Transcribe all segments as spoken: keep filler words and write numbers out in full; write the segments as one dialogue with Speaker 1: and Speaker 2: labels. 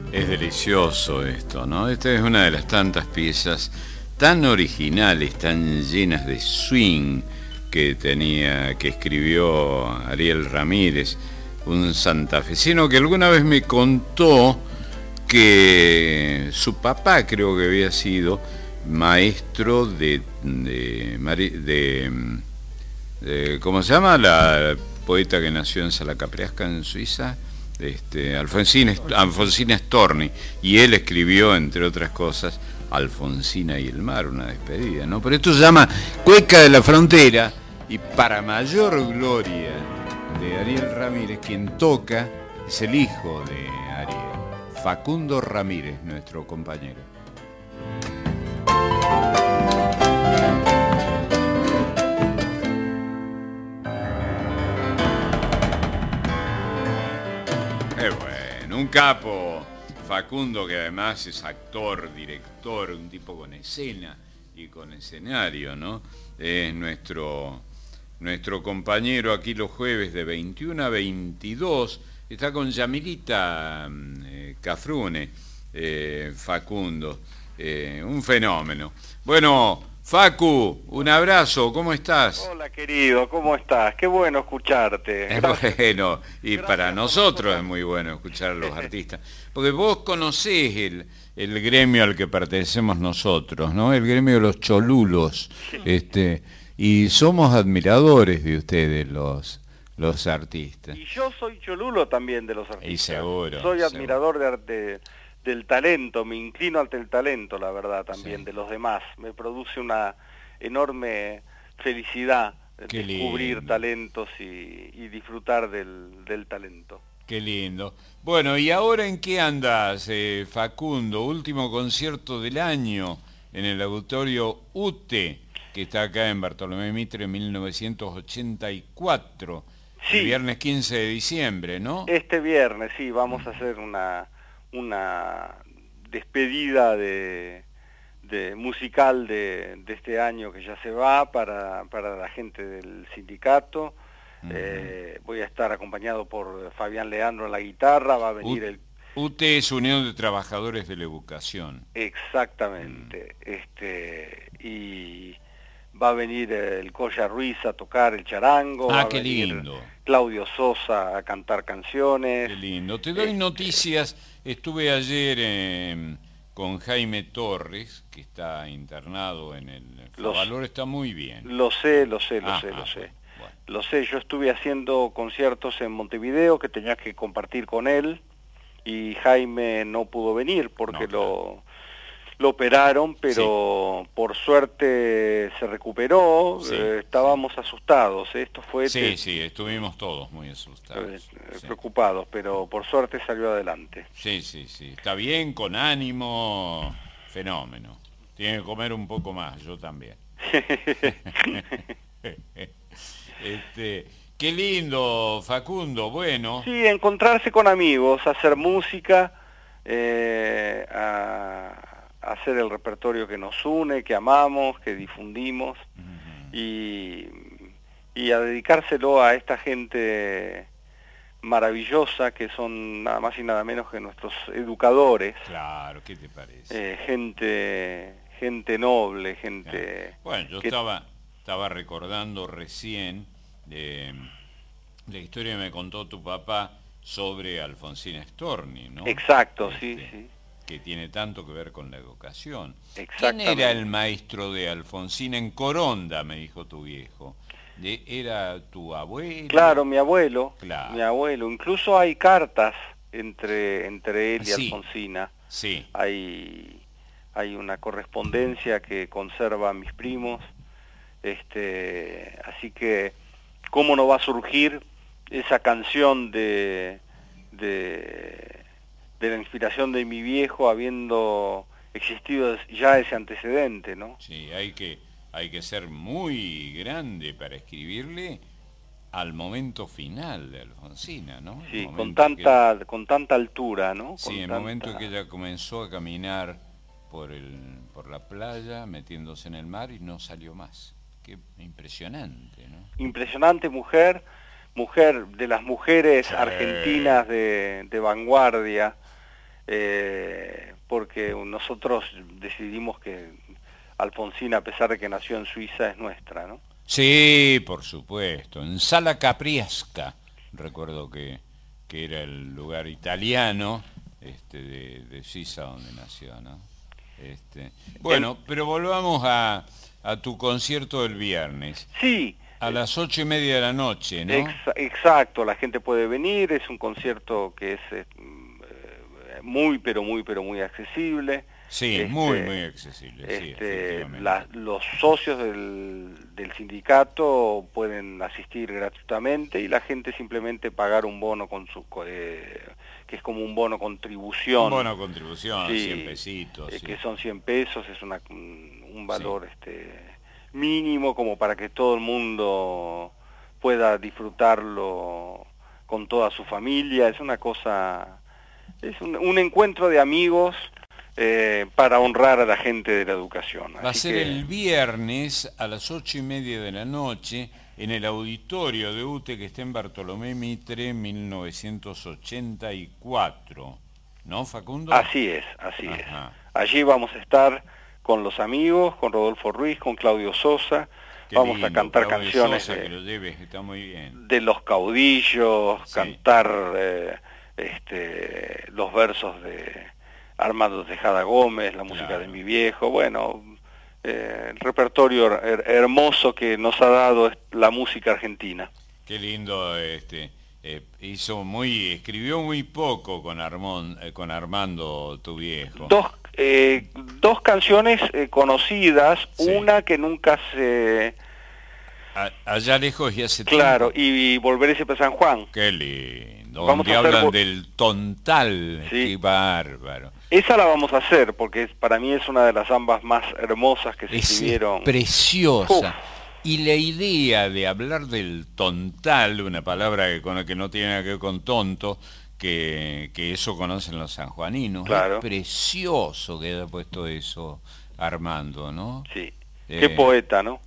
Speaker 1: Es delicioso esto, ¿no? Esta es una de las tantas piezas tan originales, tan llenas de swing que tenía, que escribió Ariel Ramírez, un santafesino que alguna vez me contó que su papá creo que había sido maestro de, de, de, de ¿cómo se llama? La poeta que nació en Salacapreasca, en Suiza. Este, Alfonsina, Alfonsina Storni, y él escribió, entre otras cosas, Alfonsina y el mar, una despedida, ¿no? Pero esto se llama Cueca de la Frontera, y para mayor gloria de Ariel Ramírez, quien toca es el hijo de Ariel, Facundo Ramírez, nuestro compañero. Qué bueno, un capo, Facundo, que además es actor, director, un tipo con escena y con escenario, ¿no? Es nuestro, nuestro compañero aquí los jueves de veintiuno a veintidós, está con Yamilita eh, Cafrune, eh, Facundo, eh, un fenómeno. Bueno, Facu, un abrazo, ¿cómo estás?
Speaker 2: Hola querido, ¿cómo estás? Qué bueno escucharte.
Speaker 1: Gracias. Bueno, y
Speaker 2: Gracias
Speaker 1: para nosotros es muy bueno escuchar a los artistas, porque vos conocés el, el gremio al que pertenecemos nosotros, ¿no? El gremio de los cholulos, este, y somos admiradores de ustedes, los, los artistas.
Speaker 2: Y yo soy cholulo también de los artistas.
Speaker 1: Y seguro.
Speaker 2: Soy
Speaker 1: seguro.
Speaker 2: admirador de arte, del talento, me inclino ante el talento, la verdad, también, sí, de los demás. Me produce una enorme felicidad
Speaker 1: Qué
Speaker 2: descubrir
Speaker 1: lindo.
Speaker 2: talentos y, y disfrutar del, del talento.
Speaker 1: Qué lindo. Bueno, ¿y ahora en qué andas, eh, Facundo? Último concierto del año en el Auditorio U T E, que está acá en Bartolomé Mitre en mil novecientos ochenta y cuatro. Sí. El viernes quince de diciembre, ¿no?
Speaker 2: Este viernes, sí, vamos a hacer una... una despedida de, de musical de, de este año que ya se va para, para la gente del sindicato. Uh-huh. eh, voy a estar acompañado por Fabián Leandro en la guitarra, va a venir U el...
Speaker 1: U T E es Unión de Trabajadores de la Educación.
Speaker 2: Exactamente, uh-huh. este y va a venir el Colla Ruiz a tocar el charango.
Speaker 1: Ah,
Speaker 2: va a
Speaker 1: qué
Speaker 2: venir
Speaker 1: lindo.
Speaker 2: Claudio Sosa a cantar canciones.
Speaker 1: Qué lindo. Te doy noticias. Estuve ayer eh, con Jaime Torres, que está internado en el Favalor, está muy bien.
Speaker 2: Lo sé, lo sé, lo
Speaker 1: ah,
Speaker 2: sé,
Speaker 1: ah,
Speaker 2: lo sé.
Speaker 1: Bueno.
Speaker 2: Lo sé, yo estuve haciendo conciertos en Montevideo que tenías que compartir con él y Jaime no pudo venir porque no, lo... Lo operaron, pero sí, por suerte se recuperó, sí, eh, estábamos sí. asustados. Esto fue...
Speaker 1: Sí, te... sí, estuvimos todos muy asustados.
Speaker 2: Eh, preocupados, sí. Pero por suerte salió adelante.
Speaker 1: Sí, sí, sí. Está bien, con ánimo, fenómeno. Tiene que comer un poco más, yo también. este, qué lindo, Facundo, bueno.
Speaker 2: Sí, encontrarse con amigos, hacer música, eh, a... hacer el repertorio que nos une, que amamos, que difundimos, uh-huh. y, y a dedicárselo a esta gente maravillosa que son nada más y nada menos que nuestros educadores.
Speaker 1: Claro, ¿qué te parece?
Speaker 2: Eh, gente, gente noble, gente...
Speaker 1: Claro. Bueno, yo que... estaba, estaba recordando recién eh, la historia que me contó tu papá sobre Alfonsina Storni, ¿no?
Speaker 2: Exacto, este... sí, sí.
Speaker 1: que tiene tanto que ver con la educación.
Speaker 2: ¿Quién
Speaker 1: era el maestro de Alfonsina en Coronda, me dijo tu viejo? De, ¿Era tu abuelo?
Speaker 2: Claro, mi abuelo,
Speaker 1: claro.
Speaker 2: mi abuelo. Incluso hay cartas entre, entre él y
Speaker 1: sí.
Speaker 2: Alfonsina.
Speaker 1: Sí.
Speaker 2: Hay, hay una correspondencia que conservan mis primos. Este, así que, ¿cómo no va a surgir esa canción de... de de la inspiración de mi viejo habiendo existido ya ese antecedente, ¿no?
Speaker 1: Sí, hay que, hay que ser muy grande para escribirle al momento final de Alfonsina, ¿no?
Speaker 2: Sí, con tanta, que... con tanta altura, ¿no?
Speaker 1: Sí,
Speaker 2: con
Speaker 1: el
Speaker 2: tanta...
Speaker 1: momento que ella comenzó a caminar por, el, por la playa, metiéndose en el mar y no salió más. Qué impresionante, ¿no?
Speaker 2: Impresionante mujer, mujer de las mujeres
Speaker 1: sí.
Speaker 2: argentinas de, de vanguardia, eh, porque nosotros decidimos que Alfonsina, a pesar de que nació en Suiza, es nuestra, ¿no?
Speaker 1: Sí, por supuesto. En Sala Capriesca, recuerdo que, que era el lugar italiano este, de, de Suiza donde nació, ¿no? Este, bueno, pero volvamos a, a tu concierto del viernes.
Speaker 2: Sí.
Speaker 1: A las ocho y media de la noche, ¿no?
Speaker 2: Ex exacto, la gente puede venir, es un concierto que es eh, muy, pero muy, pero muy accesible.
Speaker 1: Sí,
Speaker 2: este,
Speaker 1: muy, muy accesible.
Speaker 2: Este,
Speaker 1: sí,
Speaker 2: la, los socios del, del sindicato pueden asistir gratuitamente y la gente simplemente pagar un bono con su, eh, que es como un bono contribución.
Speaker 1: Un bono contribución,
Speaker 2: sí,
Speaker 1: cien pesitos.
Speaker 2: Eh,
Speaker 1: sí.
Speaker 2: Que son cien pesos, es una, un valor sí. este, mínimo como para que todo el mundo pueda disfrutarlo con toda su familia. Es una cosa, es un, un encuentro de amigos. Eh, para honrar a la gente de la educación.
Speaker 1: Va Así a ser que... el viernes a las ocho y media de la noche en el auditorio de U T E que está en Bartolomé Mitre mil novecientos ochenta y cuatro, ¿no, Facundo?
Speaker 2: Así es, así
Speaker 1: Ajá.
Speaker 2: es. Allí vamos a estar con los amigos, con Rodolfo Ruiz, con Claudio Sosa.
Speaker 1: Qué
Speaker 2: vamos
Speaker 1: lindo,
Speaker 2: a cantar
Speaker 1: Claudio
Speaker 2: canciones
Speaker 1: Sosa,
Speaker 2: de,
Speaker 1: que lo lleves, está muy bien.
Speaker 2: de los caudillos,
Speaker 1: sí.
Speaker 2: cantar eh, este, los versos de Armando Tejada Gómez, la música claro. de mi viejo, bueno, eh, el repertorio her hermoso que nos ha dado la música argentina.
Speaker 1: Qué lindo, este, eh, hizo muy, escribió muy poco con, Armón, eh, con Armando, tu viejo.
Speaker 2: Dos, eh, dos canciones eh, conocidas, sí. una que nunca se...
Speaker 1: A, allá lejos y hace
Speaker 2: Claro,
Speaker 1: tiempo.
Speaker 2: y, y Volveré siempre a San Juan.
Speaker 1: Qué lindo,
Speaker 2: vamos
Speaker 1: donde
Speaker 2: a
Speaker 1: hablan
Speaker 2: hacer...
Speaker 1: del tontal,
Speaker 2: sí.
Speaker 1: qué bárbaro.
Speaker 2: Esa la vamos a hacer, porque es, para mí es una de las zambas más hermosas que se
Speaker 1: es
Speaker 2: escribieron.
Speaker 1: Preciosa.
Speaker 2: Uf.
Speaker 1: Y la idea de hablar del tontal, una palabra que, con la que no tiene nada que ver con tonto, que, que eso conocen los sanjuaninos.
Speaker 2: Claro.
Speaker 1: Es precioso que haya puesto eso Armando, ¿no?
Speaker 2: Sí.
Speaker 1: Eh,
Speaker 2: qué poeta, ¿no?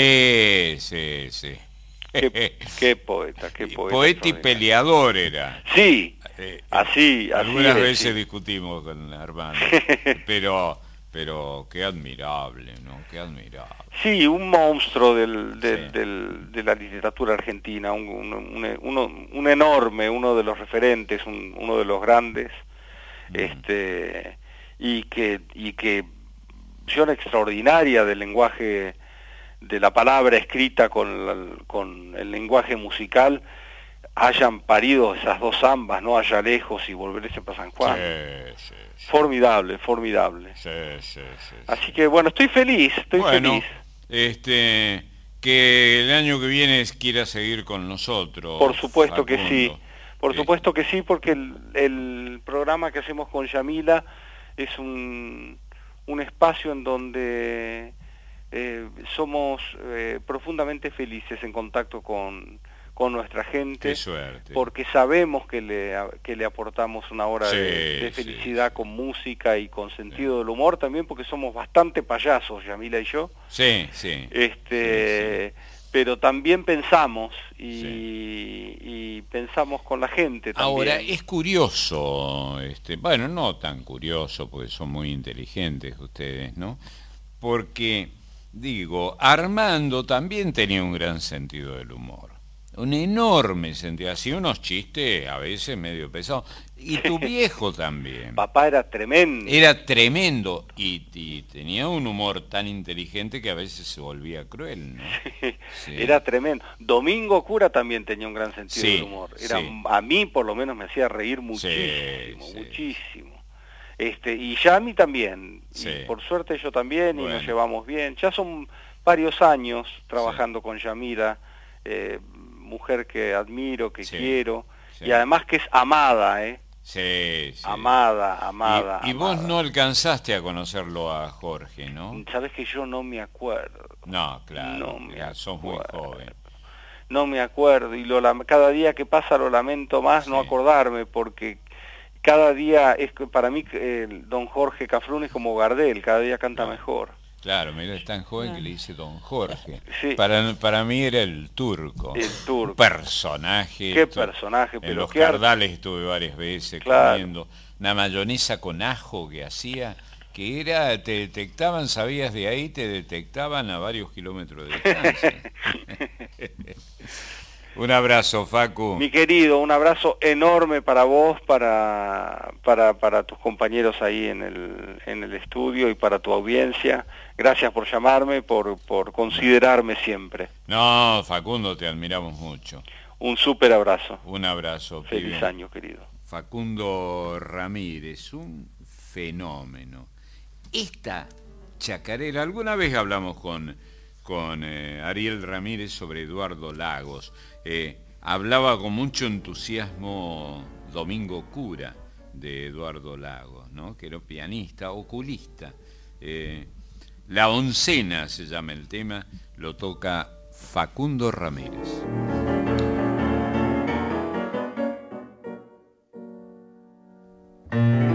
Speaker 1: Sí, sí, sí.
Speaker 2: Qué, qué poeta, qué poeta.
Speaker 1: Poeta y peleador era.
Speaker 2: Sí,
Speaker 1: eh,
Speaker 2: así, así.
Speaker 1: Algunas
Speaker 2: es,
Speaker 1: veces
Speaker 2: sí.
Speaker 1: discutimos con Armando, pero pero qué admirable, ¿no? Qué admirable.
Speaker 2: Sí, un monstruo del, del,
Speaker 1: sí.
Speaker 2: del, de la literatura argentina, un, un, un, uno, un enorme, uno de los referentes, un, uno de los grandes, mm. este y que y que visión extraordinaria del lenguaje, de la palabra escrita con, la, con el lenguaje musical, hayan parido esas dos zambas, ¿no? Allá lejos y Volveré siempre a San Juan.
Speaker 1: Sí, sí, sí.
Speaker 2: Formidable, formidable.
Speaker 1: Sí, sí, sí,
Speaker 2: Así
Speaker 1: sí.
Speaker 2: que bueno, estoy feliz, estoy
Speaker 1: bueno,
Speaker 2: feliz.
Speaker 1: Este, que el año que viene quiera seguir con nosotros.
Speaker 2: Por supuesto
Speaker 1: Facundo.
Speaker 2: que sí, por
Speaker 1: sí.
Speaker 2: supuesto que sí, porque el, el programa que hacemos con Yamila es un, un espacio en donde eh, somos eh, profundamente felices en contacto con, con nuestra gente.
Speaker 1: Qué suerte.
Speaker 2: Porque sabemos que le, que le aportamos una hora
Speaker 1: sí,
Speaker 2: de, de felicidad
Speaker 1: sí,
Speaker 2: con música y con sentido sí. del humor también, porque somos bastante payasos, Yamila y yo.
Speaker 1: Sí, sí.
Speaker 2: Este,
Speaker 1: sí, sí.
Speaker 2: Pero también pensamos y,
Speaker 1: sí.
Speaker 2: y pensamos con la gente también.
Speaker 1: Ahora, es curioso, este, bueno, no tan curioso, porque son muy inteligentes ustedes, ¿no? Porque, digo, Armando también tenía un gran sentido del humor. Un enorme sentido, así unos chistes a veces medio pesados. Y tu viejo también.
Speaker 2: Papá era tremendo.
Speaker 1: Era tremendo y, y tenía un humor tan inteligente que a veces se volvía cruel, ¿no?
Speaker 2: Sí,
Speaker 1: sí.
Speaker 2: Era tremendo. Domingo Cura también tenía un gran sentido
Speaker 1: sí,
Speaker 2: del humor. Era,
Speaker 1: sí.
Speaker 2: A mí por lo menos me hacía reír muchísimo,
Speaker 1: sí,
Speaker 2: muchísimo. Sí. Este, y ya a mí también.
Speaker 1: Sí.
Speaker 2: Y por suerte yo también y
Speaker 1: bueno.
Speaker 2: nos llevamos bien. Ya son varios años trabajando sí. con Yamila. Eh, mujer que admiro, que sí, quiero, sí. y además que es amada, ¿eh?
Speaker 1: Sí, sí.
Speaker 2: Amada, amada.
Speaker 1: Y, y
Speaker 2: amada.
Speaker 1: vos no alcanzaste a conocerlo a Jorge, ¿no?
Speaker 2: Sabes que yo no me acuerdo.
Speaker 1: No, claro,
Speaker 2: no me
Speaker 1: claro sos muy joven.
Speaker 2: No me acuerdo, y lo, cada día que pasa lo lamento más sí. no acordarme, porque cada día, es para mí, eh, don Jorge Cafrún es como Gardel, cada día canta
Speaker 1: no.
Speaker 2: mejor.
Speaker 1: Claro, mira, es tan joven que le dice Don Jorge.
Speaker 2: Sí.
Speaker 1: Para, para mí era el Turco.
Speaker 2: El Turco.
Speaker 1: Un personaje.
Speaker 2: Qué
Speaker 1: esto,
Speaker 2: personaje,
Speaker 1: en
Speaker 2: pero
Speaker 1: los
Speaker 2: qué ar-
Speaker 1: Cardales estuve varias veces
Speaker 2: Claro.
Speaker 1: comiendo. Una mayonesa con ajo que hacía, que era, te detectaban, sabías de ahí, te detectaban a varios kilómetros de distancia. Un abrazo, Facu.
Speaker 2: Mi querido, un abrazo enorme para vos, para, para, para tus compañeros ahí en el, en el estudio y para tu audiencia. Gracias por llamarme, por, por considerarme siempre.
Speaker 1: No, Facundo, te admiramos mucho.
Speaker 2: Un súper abrazo.
Speaker 1: Un abrazo.
Speaker 2: Feliz
Speaker 1: pibe.
Speaker 2: año, querido.
Speaker 1: Facundo Ramírez, un fenómeno. Esta chacarera, alguna vez hablamos con, con eh, Ariel Ramírez sobre Eduardo Lagos. Eh, hablaba con mucho entusiasmo Domingo Cura de Eduardo Lagos, ¿no? Que era pianista, oculista. Eh, La oncena se llama el tema, lo toca Facundo Ramírez.
Speaker 3: Thank you.